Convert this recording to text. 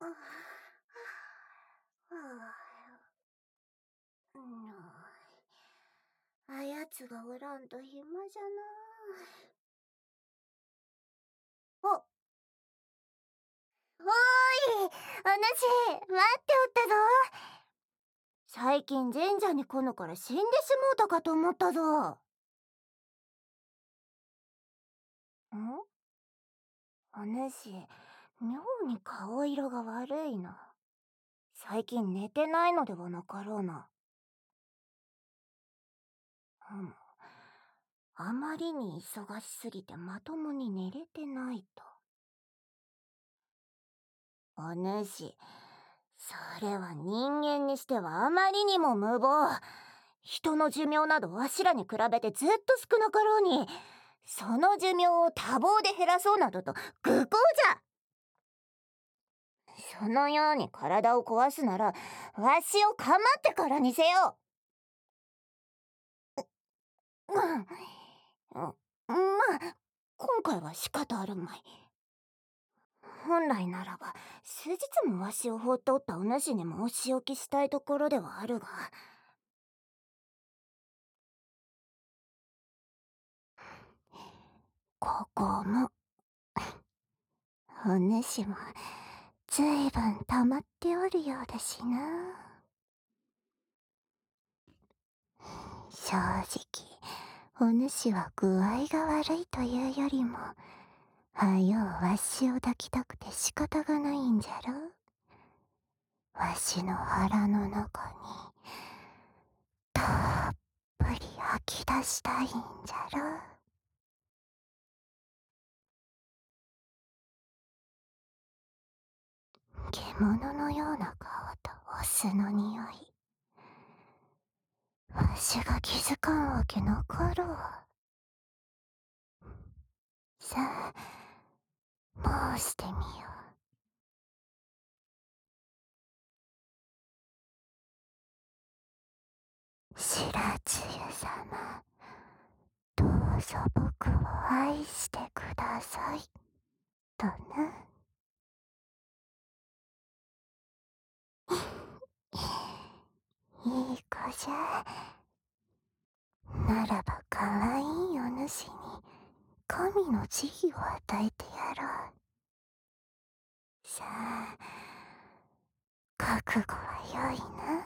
あやつがおらんと暇じゃなあ。おーい、お主、待っておったぞ。最近神社に来ぬから死んでしもうたかと思ったぞ。お主、妙に顔色が悪いな。最近寝てないのではなかろうな。あまりに忙しすぎてまともに寝れてないと。お主、それは人間にしてはあまりにも無謀。人の寿命などわしらに比べてずっと少なかろうに、その寿命を多忙で減らそうなどと愚行じゃ。そのように体を壊すなら、わしを構ってからにせよ。まあ、今回は仕方あるまい。本来ならば、数日もわしを放っておったお主にもお仕置きしたいところではあるが、ここも、お主も、ずいぶん溜まっておるようだしな。正直、お主は具合が悪いというよりも、はようわしを抱きたくて仕方がないんじゃろ。わしの腹の中に、たっぷり吐き出したいんじゃろ。獣のような顔とお酢の匂い。わしが気づかんわけなかろう。さあ、申してみよう。白露様、どうぞ僕を愛してください。とな。いい子じゃ。ならばかわいいお主に神の慈悲を与えてやろう。さあ、覚悟は良いな。